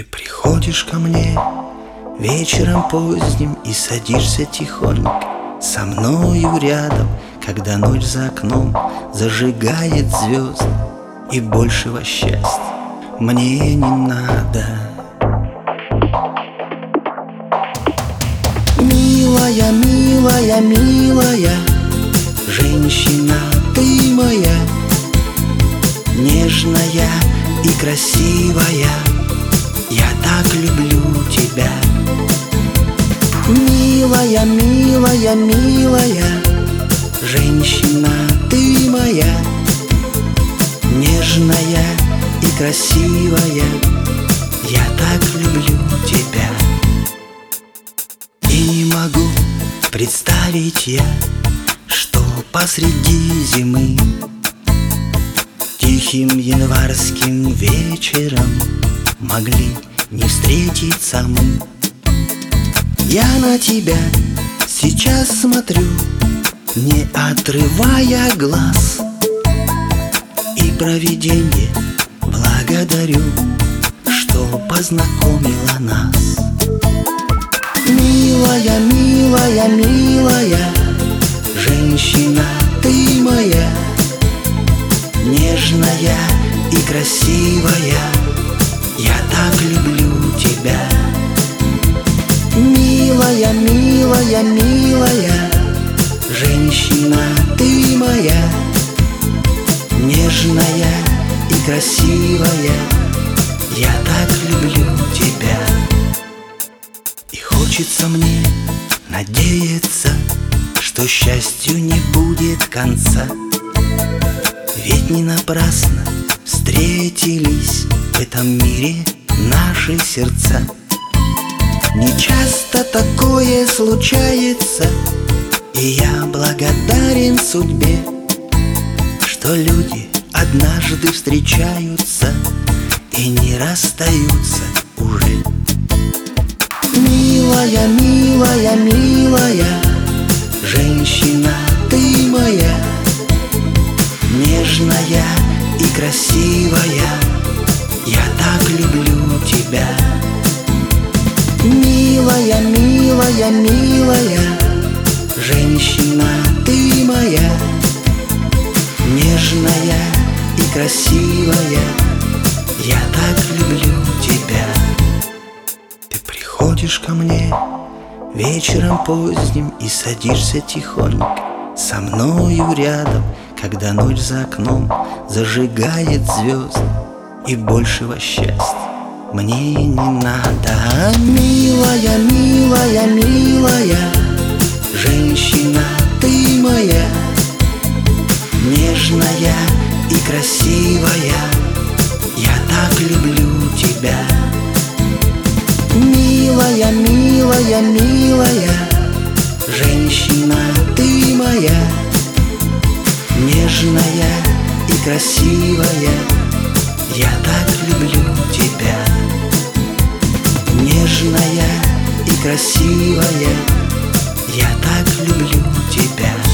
Ты приходишь ко мне вечером поздним и садишься тихонько со мною рядом, когда ночь за окном зажигает звезд, и большего счастья мне не надо. Милая, милая, милая женщина, ты моя, нежная и красивая, я так люблю тебя. Милая, милая, милая женщина, ты моя, нежная и красивая, я так люблю тебя. И не могу представить я, что посреди зимы тихим январским вечером могли не встретиться мы. Я на тебя сейчас смотрю, не отрывая глаз, и провиденье благодарю, что познакомило нас. Милая, милая, милая женщина, ты моя, нежная и красивая, я так люблю тебя. Милая, милая, милая женщина, ты моя, нежная и красивая, я так люблю тебя. И хочется мне надеяться, что счастью не будет конца, ведь не напрасно встретились в этом мире наши сердца. Не часто такое случается, и я благодарен судьбе, что люди однажды встречаются и не расстаются уже. Милая, милая, милая женщина, ты моя, нежная и красивая, я так люблю тебя. Милая, милая, милая женщина, ты моя, нежная и красивая, я так люблю тебя. Ты приходишь ко мне вечером поздним и садишься тихонько со мною рядом, когда ночь за окном зажигает звезд, и большего счастья мне не надо. Милая, милая, милая женщина, ты моя, нежная и красивая, я так люблю тебя. Милая, милая, милая женщина, ты моя, нежная и красивая, я так люблю тебя. Нежная и красивая, я так люблю тебя.